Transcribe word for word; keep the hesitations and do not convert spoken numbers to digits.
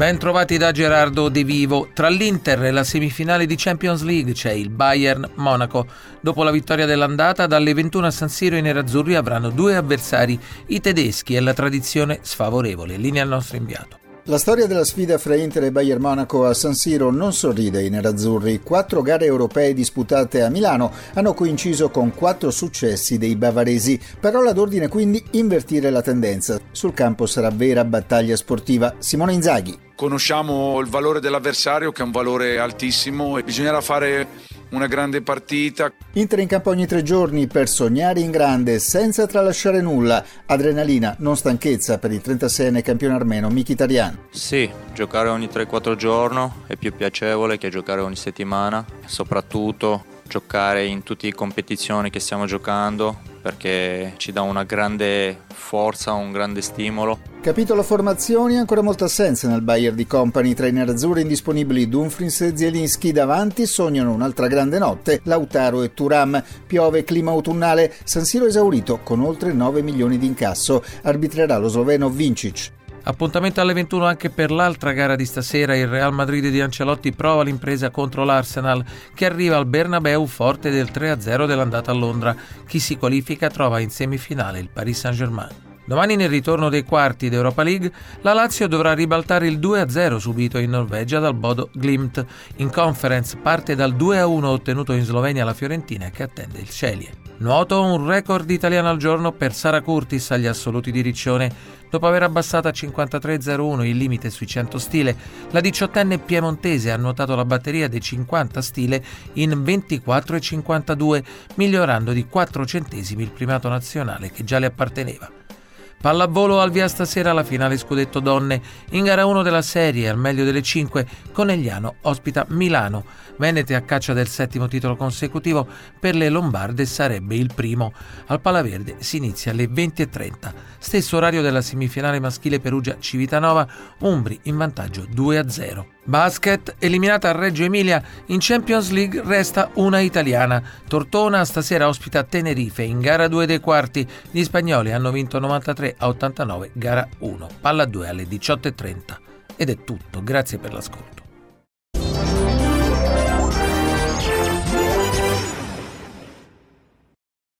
Ben trovati da Gerardo De Vivo. Tra l'Inter e la semifinale di Champions League c'è il Bayern Monaco. Dopo la vittoria dell'andata, dalle ventuno a San Siro i nerazzurri avranno due avversari, i tedeschi e la tradizione sfavorevole. Linea al nostro inviato. La storia della sfida fra Inter e Bayern Monaco a San Siro non sorride ai nerazzurri. Quattro gare europee disputate a Milano hanno coinciso con quattro succesì dei bavaresi. Parola d'ordine quindi invertire la tendenza. Sul campo sarà vera battaglia sportiva. Simone Inzaghi. Conosciamo il valore dell'avversario, che è un valore altissimo, e bisognerà fare una grande partita. Inter in campo ogni tre giorni per sognare in grande, senza tralasciare nulla. Adrenalina, non stanchezza per il trentaseienne campione armeno Mkhitaryan. Sì, giocare ogni tre quattro giorni è più piacevole che giocare ogni settimana, soprattutto giocare in tutte le competizioni che stiamo giocando, perché ci dà una grande forza, un grande stimolo. Capitolo formazioni, ancora molta assenza nel Bayern di Company. Tra i nerazzurri indisponibili Dumfries e Zielinski, davanti sognano un'altra grande notte Lautaro e Thuram. Piove, clima autunnale, San Siro esaurito con oltre nove milioni di incasso. Arbitrerà lo sloveno Vincic. Appuntamento alle ventuno anche per l'altra gara di stasera. Il Real Madrid di Ancelotti prova l'impresa contro l'Arsenal, che arriva al Bernabeu forte del tre a zero dell'andata a Londra. Chi si qualifica trova in semifinale il Paris Saint-Germain. Domani, nel ritorno dei quarti d'Europa League, la Lazio dovrà ribaltare il due a zero subito in Norvegia dal Bodo Glimt. In Conference parte dal due a uno ottenuto in Slovenia la Fiorentina, che attende il Celje. Nuoto, un record italiano al giorno per Sara Curtis agli assoluti di Riccione. Dopo aver abbassato a cinquantatré virgola zero uno il limite sui cento stile, la diciottenne piemontese ha nuotato la batteria dei cinquanta stile in ventiquattro virgola cinquantadue, migliorando di quattro centesimi il primato nazionale che già le apparteneva. Pallavolo, al via stasera la finale scudetto donne. In gara uno della serie, al meglio delle cinque, Conegliano ospita Milano. Venete a caccia del settimo titolo consecutivo, per le lombarde sarebbe il primo. Al Palaverde si inizia alle venti e trenta. Stesso orario della semifinale maschile Perugia-Civitanova, Umbri in vantaggio due a zero. Basket, eliminata a Reggio Emilia, in Champions League resta una italiana. Tortona stasera ospita Tenerife in gara due dei quarti. Gli spagnoli hanno vinto novantatré a ottantanove gara uno. Palla due alle diciotto e trenta. Ed è tutto, grazie per l'ascolto.